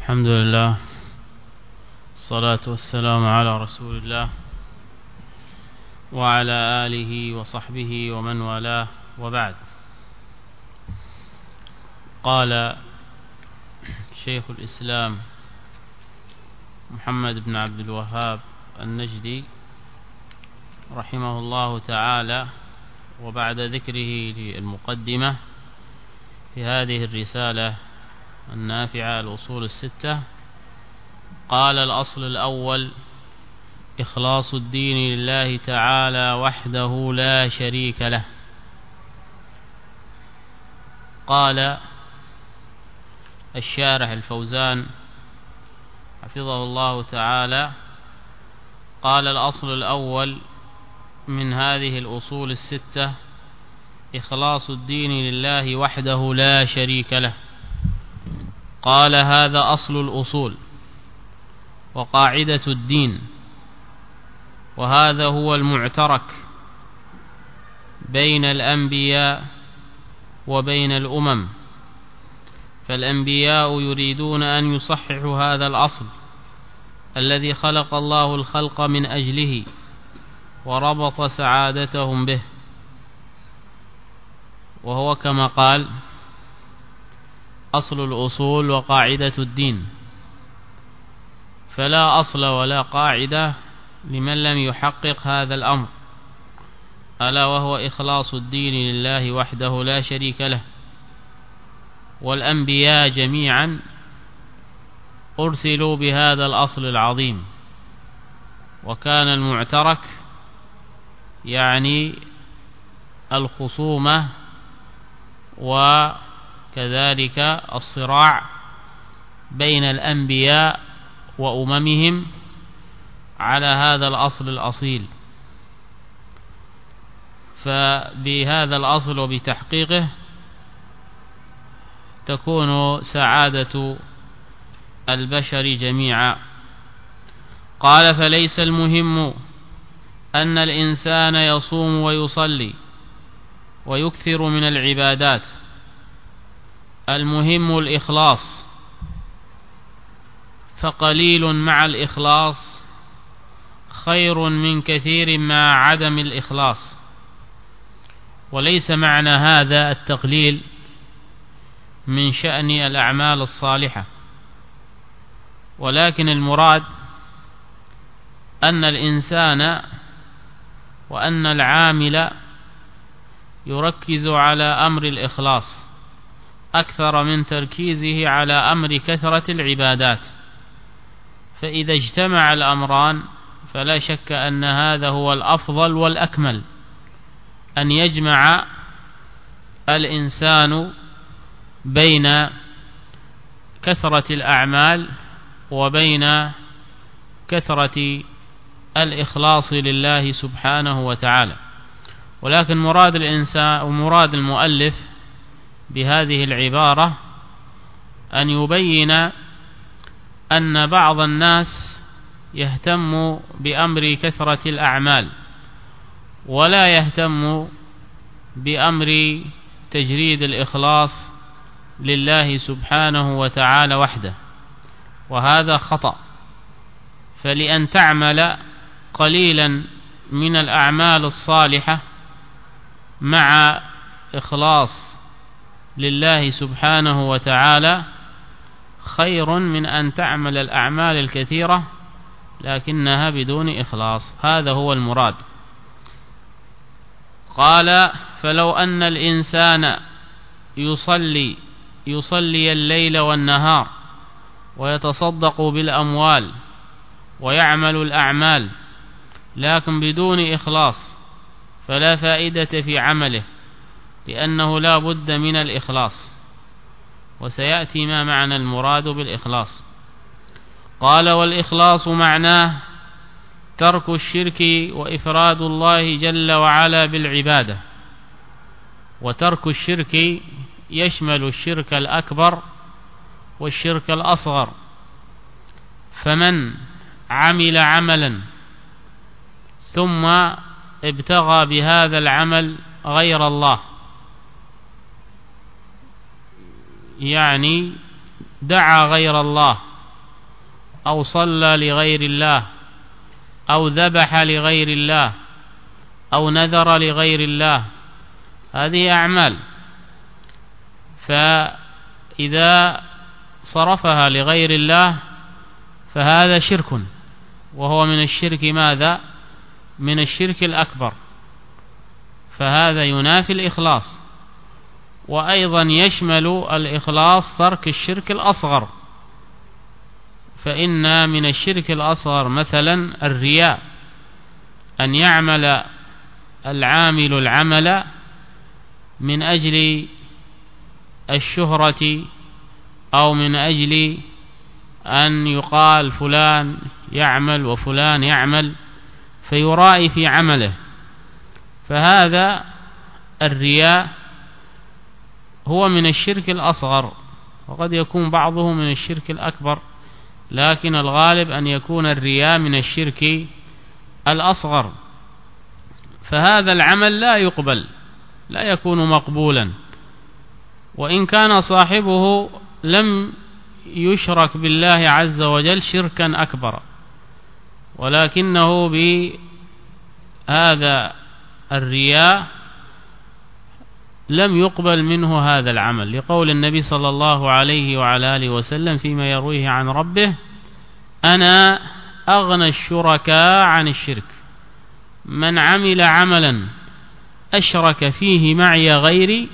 الحمد لله، الصلاة والسلام على رسول الله وعلى آله وصحبه ومن والاه، وبعد. قال شيخ الإسلام محمد بن عبد الوهاب النجدي رحمه الله تعالى، وبعد ذكره للمقدمة في هذه الرسالة النافعة الأصول الستة، قال: الأصل الأول إخلاص الدين لله تعالى وحده لا شريك له. قال الشارح الفوزان حفظه الله تعالى: قال: الأصل الأول من هذه الأصول الستة إخلاص الدين لله وحده لا شريك له. قال: هذا أصل الأصول وقاعدة الدين، وهذا هو المعترك بين الأنبياء وبين الأمم، فالأنبياء يريدون أن يصححوا هذا الأصل الذي خلق الله الخلق من أجله وربط سعادتهم به، وهو كما قال: أصل الأصول وقاعدة الدين. فلا أصل ولا قاعدة لمن لم يحقق هذا الأمر، ألا وهو إخلاص الدين لله وحده لا شريك له. والأنبياء جميعا أرسلوا بهذا الأصل العظيم، وكان المعترك يعني الخصومة وكذلك الصراع بين الأنبياء وأممهم على هذا الأصل الأصيل. فبهذا الأصل وبتحقيقه تكون سعادة البشر جميعا. قال: فليس المهم أن الإنسان يصوم ويصلي ويكثر من العبادات، المهم الإخلاص، فقليل مع الإخلاص خير من كثير مع عدم الإخلاص. وليس معنى هذا التقليل من شأن الأعمال الصالحة، ولكن المراد أن الإنسان وأن العامل يركز على أمر الإخلاص أكثر من تركيزه على أمر كثرة العبادات. فإذا اجتمع الأمران فلا شك أن هذا هو الأفضل والأكمل، أن يجمع الإنسان بين كثرة الأعمال وبين كثرة الإخلاص لله سبحانه وتعالى. ولكن مراد الإنسان ومراد المؤلف بهذه العبارة أن يبين أن بعض الناس يهتم بأمر كثرة الأعمال ولا يهتم بأمر تجريد الإخلاص لله سبحانه وتعالى وحده، وهذا خطأ. فلأن تعمل قليلا من الأعمال الصالحة مع إخلاص لله سبحانه وتعالى خير من أن تعمل الأعمال الكثيرة لكنها بدون إخلاص. هذا هو المراد. قال: فلو أن الإنسان يصلي الليل والنهار ويتصدق بالأموال ويعمل الأعمال لكن بدون إخلاص فلا فائدة في عمله، لأنه لا بد من الإخلاص، وسيأتي ما معنى المراد بالإخلاص. قال: والإخلاص معناه ترك الشرك وإفراد الله جل وعلا بالعبادة. وترك الشرك يشمل الشرك الأكبر والشرك الأصغر. فمن عمل عملا ثم ابتغى بهذا العمل غير الله، يعني دعا غير الله أو صلى لغير الله أو ذبح لغير الله أو نذر لغير الله، هذه أعمال، فإذا صرفها لغير الله فهذا شرك، وهو من الشرك ماذا؟ من الشرك الأكبر، فهذا ينافي الإخلاص. وأيضا يشمل الإخلاص ترك الشرك الأصغر، فإن من الشرك الأصغر مثلا الرياء، أن يعمل العامل العمل من أجل الشهرة أو من أجل أن يقال فلان يعمل وفلان يعمل، فيرائي في عمله، فهذا الرياء هو من الشرك الأصغر، وقد يكون بعضه من الشرك الأكبر، لكن الغالب أن يكون الرياء من الشرك الأصغر، فهذا العمل لا يقبل، لا يكون مقبولا، وإن كان صاحبه لم يشرك بالله عز وجل شركا أكبر، ولكنه بهذا الرياء لم يقبل منه هذا العمل، لقول النبي صلى الله عليه وعلى آله وسلم فيما يرويه عن ربه: أنا أغنى الشركاء عن الشرك، من عمل عملا أشرك فيه معي غيري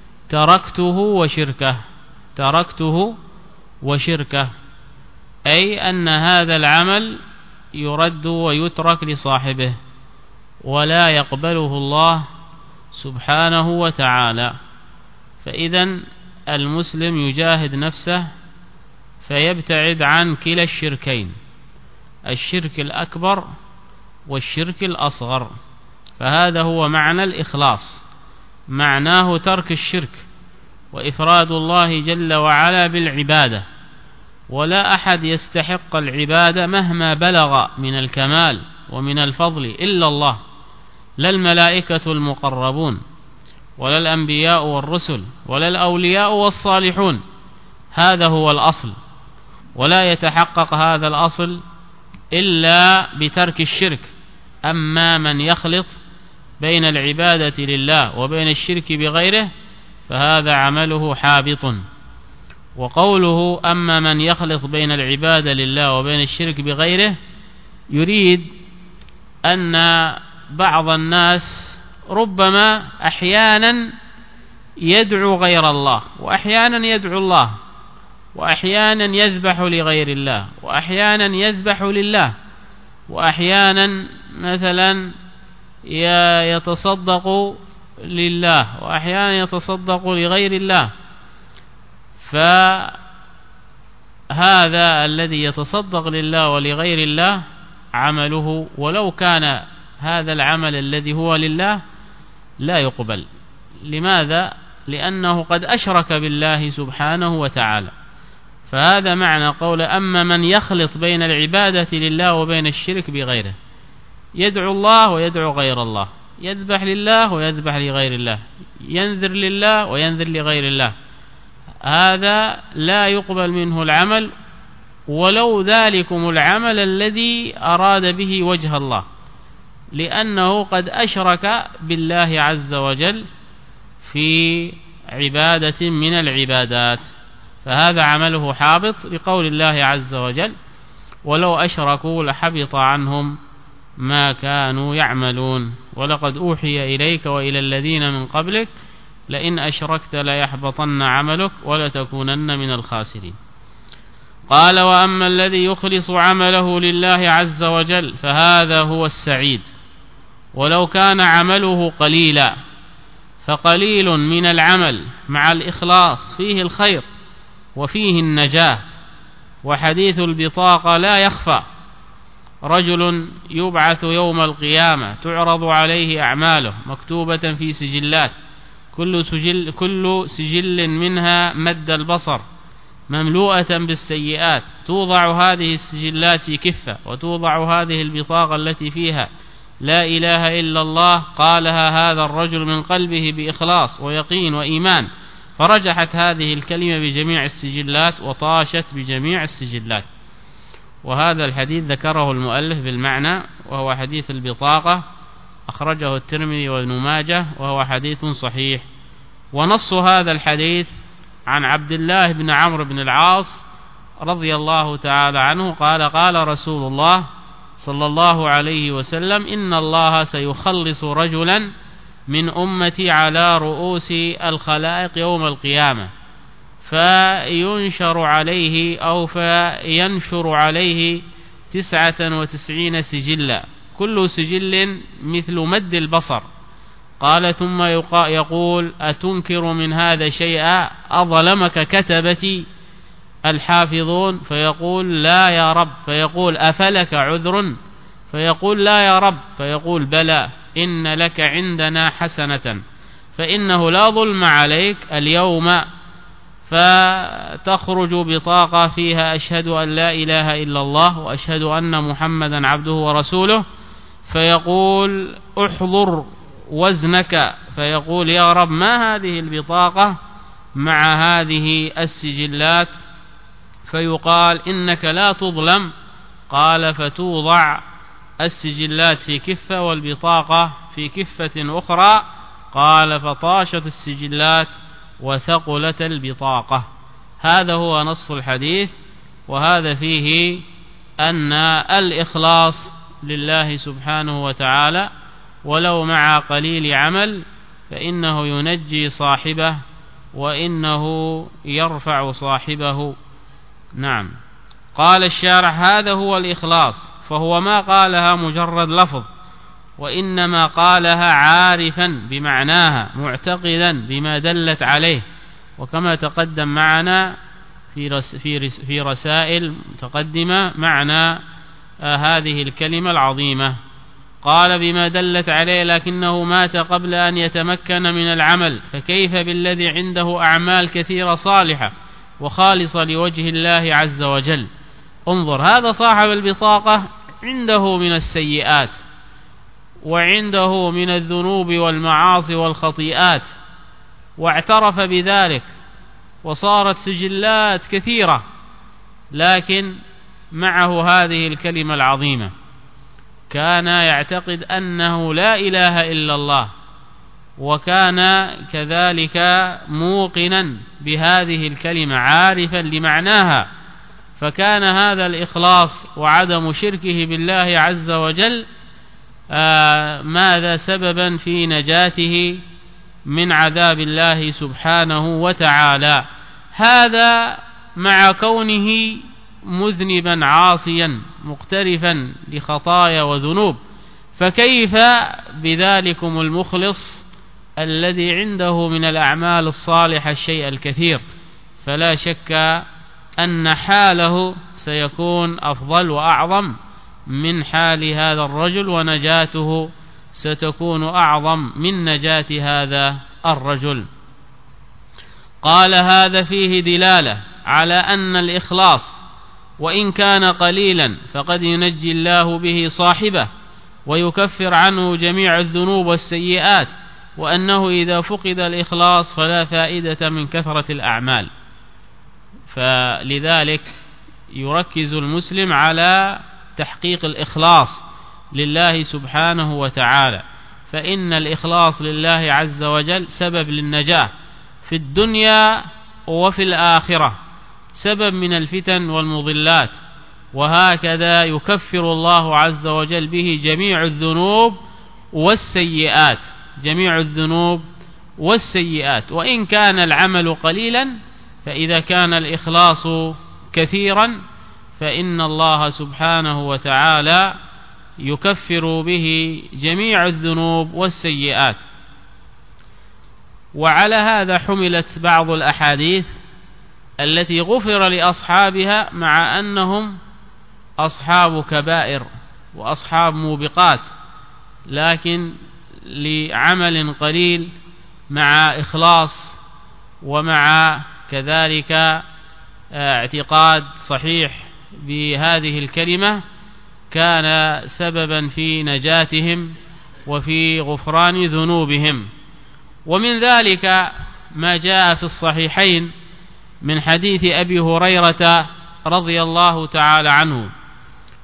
تركته وشركه، أي أن هذا العمل يرد ويترك لصاحبه ولا يقبله الله سبحانه وتعالى. فإذا المسلم يجاهد نفسه فيبتعد عن كلا الشركين، الشرك الأكبر والشرك الأصغر، فهذا هو معنى الإخلاص، معناه ترك الشرك وإفراد الله جل وعلا بالعبادة، ولا أحد يستحق العبادة مهما بلغ من الكمال ومن الفضل إلا الله، لا الملائكة المقربون ولا الأنبياء والرسل ولا الأولياء والصالحون، هذا هو الأصل، ولا يتحقق هذا الأصل إلا بترك الشرك. أما من يخلط بين العبادة لله وبين الشرك بغيره فهذا عمله حابط. وقوله أما من يخلط بين العبادة لله وبين الشرك بغيره يريد أن بعض الناس ربما أحيانا يدعو غير الله، وأحيانا يدعو الله، وأحيانا يذبح لغير الله، وأحيانا يذبح لله، وأحيانا مثلا يتصدق لله، وأحيانا يتصدق لغير الله، فهذا الذي يتصدق لله ولغير الله عمله، ولو كان هذا العمل الذي هو لله لا يقبل. لماذا؟ لأنه قد أشرك بالله سبحانه وتعالى. فهذا معنى قول أما من يخلط بين العبادة لله وبين الشرك بغيره، يدعو الله ويدعو غير الله، يذبح لله ويذبح لغير الله، ينذر لله وينذر لغير الله، هذا لا يقبل منه العمل ولو ذلكم العمل الذي أراد به وجه الله، لأنه قد أشرك بالله عز وجل في عبادة من العبادات، فهذا عمله حابط، لقول الله عز وجل ولو أشركوا لحبط عنهم ما كانوا يعملون، ولقد أوحي إليك وإلى الذين من قبلك لئن أشركت ليحبطن عملك ولتكونن من الخاسرين. قال وأما الذي يخلص عمله لله عز وجل فهذا هو السعيد، ولو كان عمله قليلا، فقليل من العمل مع الإخلاص فيه الخير وفيه النجاة. وحديث البطاقة لا يخفى، رجل يبعث يوم القيامة تعرض عليه أعماله مكتوبة في سجلات، كل سجل منها مد البصر مملوءة بالسيئات، توضع هذه السجلات في كفة، وتوضع هذه البطاقة التي فيها لا إله إلا الله، قالها هذا الرجل من قلبه بإخلاص ويقين وإيمان، فرجحت هذه الكلمة بجميع السجلات وطاشت بجميع السجلات. وهذا الحديث ذكره المؤلف بالمعنى، وهو حديث البطاقة، أخرجه الترمذي وابن ماجه، وهو حديث صحيح. ونص هذا الحديث عن عبد الله بن عمرو بن العاص رضي الله تعالى عنه قال: قال رسول الله صلى الله عليه وسلم: إن الله سيخلص رجلا من أمتي على رؤوس الخلائق يوم القيامة، فينشر عليه 99 سجلا، كل سجل مثل مد البصر. قال: ثم يقول: أتنكر من هذا شيئا؟ أظلمك كتبتي الحافظون؟ فيقول: لا يا رب. فيقول: أفلك عذر؟ فيقول: لا يا رب. فيقول: بلى، إن لك عندنا حسنة، فإنه لا ظلم عليك اليوم. فتخرج بطاقة فيها: أشهد أن لا إله إلا الله وأشهد أن محمدا عبده ورسوله. فيقول: احضر وزنك. فيقول: يا رب، ما هذه البطاقة مع هذه السجلات؟ فيقال: إنك لا تظلم. قال: فتوضع السجلات في كفة والبطاقة في كفة أخرى. قال: فطاشت السجلات وثقلت البطاقة. هذا هو نص الحديث، وهذا فيه أن الإخلاص لله سبحانه وتعالى ولو مع قليل عمل فإنه ينجي صاحبه وإنه يرفع صاحبه. نعم. قال الشارح: هذا هو الإخلاص، فهو ما قالها مجرد لفظ، وإنما قالها عارفا بمعناها معتقدا بما دلت عليه، وكما تقدم معنا في رسائل متقدمة معنى هذه الكلمة العظيمة. قال: بما دلت عليه، لكنه مات قبل أن يتمكن من العمل، فكيف بالذي عنده أعمال كثيرة صالحة وخالصة لوجه الله عز وجل؟ انظر، هذا صاحب البطاقة عنده من السيئات وعنده من الذنوب والمعاصي والخطيئات، واعترف بذلك وصارت سجلات كثيرة، لكن معه هذه الكلمة العظيمة. كان يعتقد أنه لا إله إلا الله، وكان كذلك موقنا بهذه الكلمة عارفا لمعناها، فكان هذا الإخلاص وعدم شركه بالله عز وجل ماذا سببا في نجاته من عذاب الله سبحانه وتعالى. هذا مع كونه مذنبا عاصيا مقترفا لخطايا وذنوب، فكيف بذلكم المخلص الذي عنده من الأعمال الصالحة الشيء الكثير؟ فلا شك أن حاله سيكون أفضل وأعظم من حال هذا الرجل، ونجاته ستكون أعظم من نجاة هذا الرجل. قال: هذا فيه دلالة على أن الإخلاص وإن كان قليلا فقد ينجي الله به صاحبه ويكفر عنه جميع الذنوب والسيئات، وأنه إذا فقد الإخلاص فلا فائدة من كثرة الأعمال. فلذلك يركز المسلم على تحقيق الإخلاص لله سبحانه وتعالى، فإن الإخلاص لله عز وجل سبب للنجاة في الدنيا وفي الآخرة، سبب من الفتن والمضلات، وهكذا يكفر الله عز وجل به جميع الذنوب والسيئات، جميع الذنوب والسيئات. وإن كان العمل قليلا، فإذا كان الإخلاص كثيرا فإن الله سبحانه وتعالى يكفر به جميع الذنوب والسيئات. وعلى هذا حملت بعض الأحاديث التي غفر لأصحابها مع أنهم أصحاب كبائر وأصحاب موبقات، لكن لعمل قليل مع إخلاص ومع كذلك اعتقاد صحيح بهذه الكلمة كان سببا في نجاتهم وفي غفران ذنوبهم. ومن ذلك ما جاء في الصحيحين من حديث أبي هريرة رضي الله تعالى عنه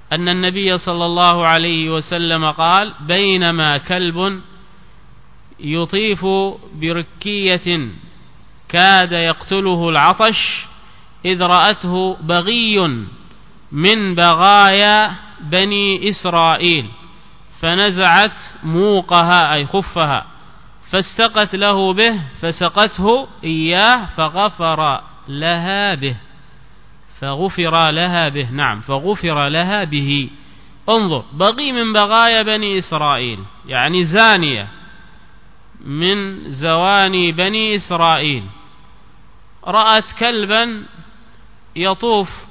أن النبي صلى الله عليه وسلم قال: بينما كلب يطيف بركية كاد يقتله العطش إذ رأته بغي من بغايا بني إسرائيل فنزعت موقها أي خفها فاستقت له به فسقته إياه فغفر لها به. فغفر لها به، نعم، فغفر لها به. انظر، بغي من بغايا بني إسرائيل يعني زانية من زواني بني إسرائيل، رأت كلبا يطوف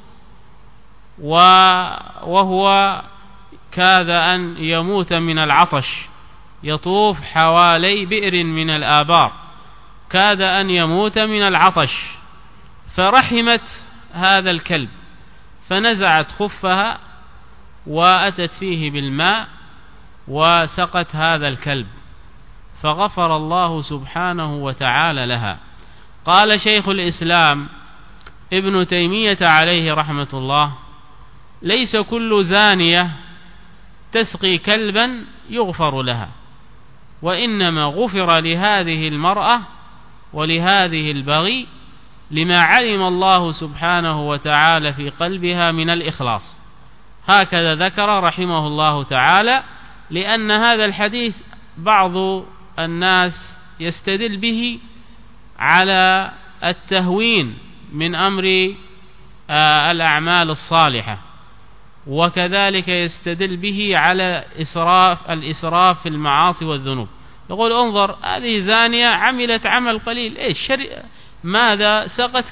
وهو كاد أن يموت من العطش، يطوف حوالي بئر من الآبار، كاد أن يموت من العطش، فرحمت هذا الكلب فنزعت خفها وأتت فيه بالماء وسقت هذا الكلب فغفر الله سبحانه وتعالى لها. قال شيخ الإسلام ابن تيمية عليه رحمة الله: ليس كل زانية تسقي كلبا يغفر لها، وإنما غفر لهذه المرأة ولهذه البغي لما علم الله سبحانه وتعالى في قلبها من الإخلاص. هكذا ذكر رحمه الله تعالى، لأن هذا الحديث بعض الناس يستدل به على التهوين من أمر الأعمال الصالحة، وكذلك يستدل به على الإسراف في المعاصي والذنوب. يقول: انظر، هذه زانية عملت عمل قليل، ماذا؟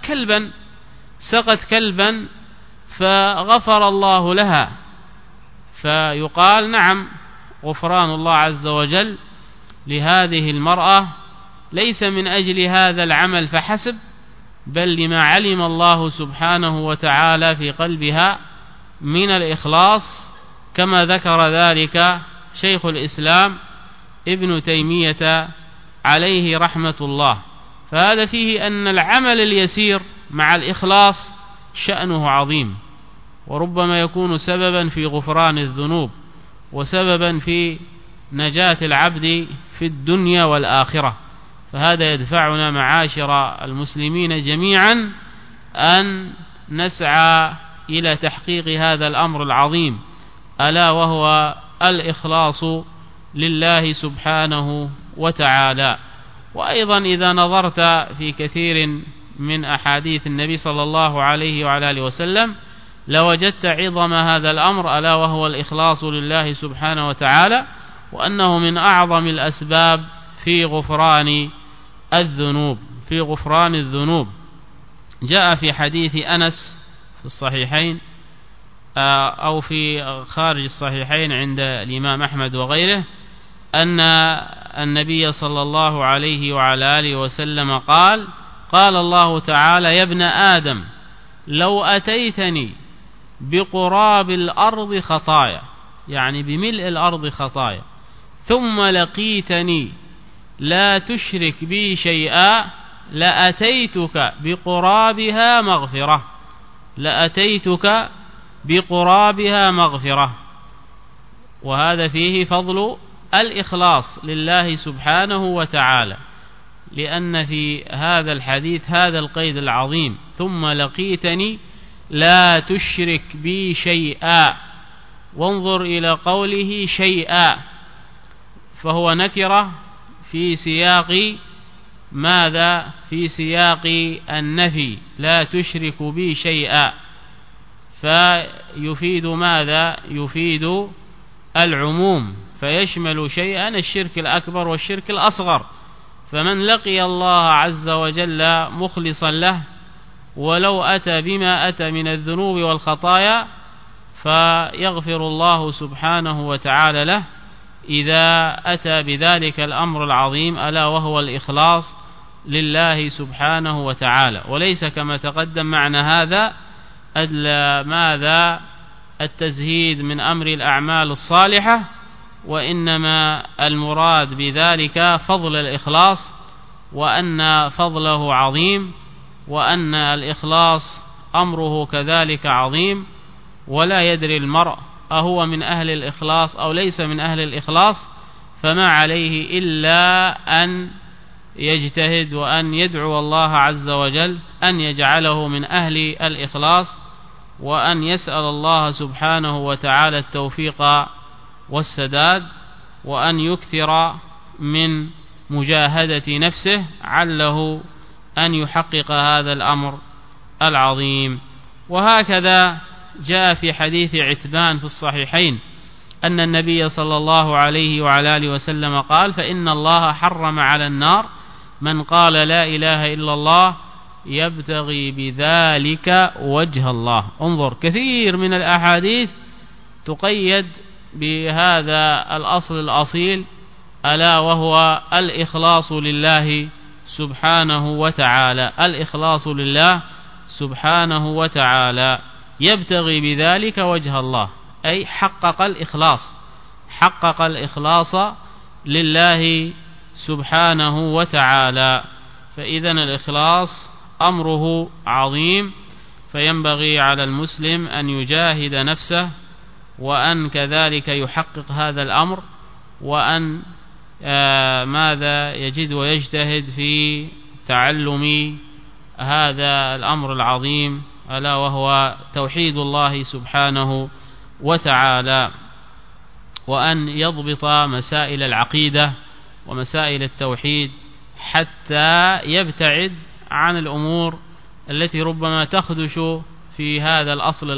سقت كلبا فغفر الله لها. فيقال: نعم، غفران الله عز وجل لهذه المرأة ليس من أجل هذا العمل فحسب، بل لما علم الله سبحانه وتعالى في قلبها من الإخلاص، كما ذكر ذلك شيخ الإسلام ابن تيمية عليه رحمة الله. فهذا فيه أن العمل اليسير مع الإخلاص شأنه عظيم، وربما يكون سببا في غفران الذنوب وسببا في نجاة العبد في الدنيا والآخرة. فهذا يدفعنا معاشر المسلمين جميعا أن نسعى إلى تحقيق هذا الأمر العظيم، ألا وهو الإخلاص لله سبحانه وتعالى. وأيضا إذا نظرت في كثير من أحاديث النبي صلى الله عليه وعلى آله وسلم لوجدت عظم هذا الأمر، ألا وهو الإخلاص لله سبحانه وتعالى، وأنه من أعظم الأسباب في غفران الذنوب. جاء في حديث أنس في الصحيحين أو في خارج الصحيحين عند الإمام أحمد وغيره أن النبي صلى الله عليه وعلى آله وسلم قال الله تعالى: يا ابن آدم لو أتيتني بقراب الأرض خطايا، يعني بملء الأرض خطايا، ثم لقيتني لا تشرك بي شيئا لأتيتك بقرابها مغفرة. وهذا فيه فضل الإخلاص لله سبحانه وتعالى، لأن في هذا الحديث هذا القيد العظيم: ثم لقيتني لا تشرك بي شيئا. وانظر إلى قوله شيئا، فهو نكرة في سياق ماذا؟ في سياق النفي، لا تشرك بي شيئا، فيفيد ماذا؟ يفيد العموم، فيشمل شيئا الشرك الأكبر والشرك الأصغر. فمن لقي الله عز وجل مخلصا له ولو أتى بما أتى من الذنوب والخطايا فيغفر الله سبحانه وتعالى له إذا أتى بذلك الأمر العظيم، ألا وهو الإخلاص لله سبحانه وتعالى. وليس كما تقدم معنى هذا ماذا؟ التزهيد من أمر الأعمال الصالحة، وإنما المراد بذلك فضل الإخلاص، وأن فضله عظيم، وأن الإخلاص أمره كذلك عظيم. ولا يدري المرء أهو من أهل الإخلاص أو ليس من أهل الإخلاص، فما عليه إلا أن يجتهد وأن يدعو الله عز وجل أن يجعله من أهل الإخلاص، وأن يسأل الله سبحانه وتعالى التوفيق والسداد، وأن يكثر من مجاهدة نفسه عله أن يحقق هذا الأمر العظيم. وهكذا جاء في حديث عتبان في الصحيحين أن النبي صلى الله عليه وعلى آله وسلم قال: فإن الله حرم على النار من قال لا إله إلا الله يبتغي بذلك وجه الله. انظر، كثير من الأحاديث تقيد بهذا الأصل الأصيل، ألا وهو الإخلاص لله سبحانه وتعالى. الإخلاص لله سبحانه وتعالى، يبتغي بذلك وجه الله، أي حقق الإخلاص لله سبحانه وتعالى. فإذن الإخلاص أمره عظيم، فينبغي على المسلم أن يجاهد نفسه، وأن كذلك يحقق هذا الأمر، وأن ماذا يجد ويجتهد في تعلم هذا الأمر العظيم، ألا وهو توحيد الله سبحانه وتعالى، وأن يضبط مسائل العقيدة ومسائل التوحيد حتى يبتعد عن الأمور التي ربما تخدش في هذا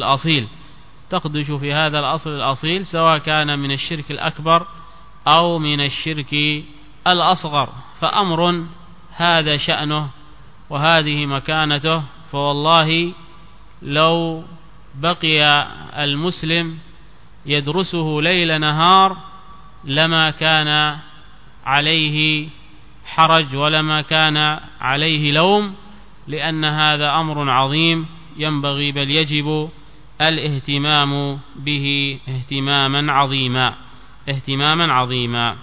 الأصل الأصيل، سواء كان من الشرك الأكبر أو من الشرك الأصغر. فأمر هذا شأنه وهذه مكانته، فوالله لو بقي المسلم يدرسه ليل نهار لما كان عليه حرج ولما كان عليه لوم، لأن هذا أمر عظيم ينبغي بل يجب الاهتمام به اهتماما عظيما.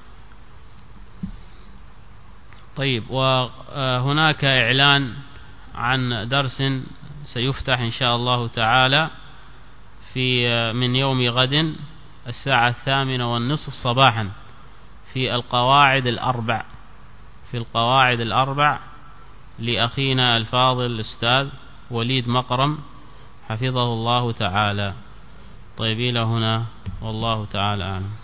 طيب، وهناك إعلان عن درس سيفتح إن شاء الله تعالى من يوم غد 8:30 صباحا في القواعد الأربع لأخينا الفاضل الأستاذ وليد مقرم حفظه الله تعالى. طيب، إلى هنا والله تعالى أعلم.